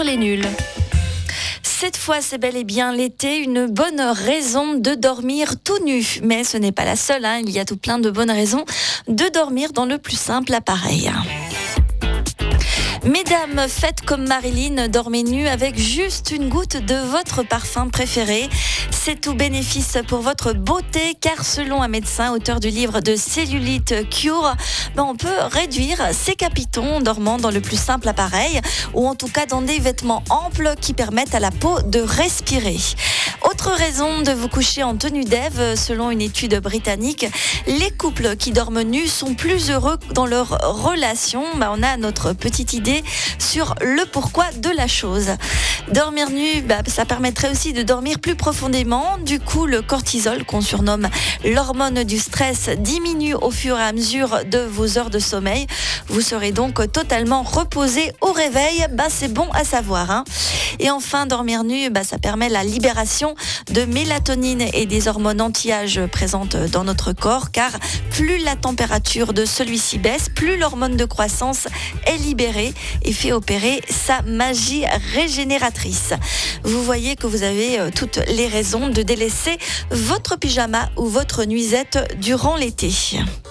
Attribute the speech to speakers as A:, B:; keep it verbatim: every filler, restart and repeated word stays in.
A: les nuls. Cette fois, c'est bel et bien l'été, une bonne raison de dormir tout nu. Mais ce n'est pas la seule, hein. Il y a tout plein de bonnes raisons de dormir dans le plus simple appareil. Mesdames, faites comme Marilyn, dormez nu avec juste une goutte de votre parfum préféré. C'est tout bénéfice pour votre beauté, car selon un médecin, auteur du livre de Cellulite Cure, ben on peut réduire ses capitons en dormant dans le plus simple appareil, ou en tout cas dans des vêtements amples qui permettent à la peau de respirer. Autre raison de vous coucher en tenue d'Ève, selon une étude britannique, les couples qui dorment nus sont plus heureux dans leur relation. Ben on a notre petite idée sur le pourquoi de la chose. Dormir nu, bah, ça permettrait aussi de dormir plus profondément. Du coup, le cortisol, qu'on surnomme l'hormone du stress, diminue au fur et à mesure de vos heures de sommeil. Vous serez donc totalement reposé au réveil. Bah, c'est bon à savoir, hein. Et enfin, dormir nu, bah, ça permet la libération de mélatonine et des hormones anti-âge présentes dans notre corps, car plus la température de celui-ci baisse, plus l'hormone de croissance est libérée et fait opérer sa magie régénératrice. Vous voyez que vous avez toutes les raisons de délaisser votre pyjama ou votre nuisette durant l'été.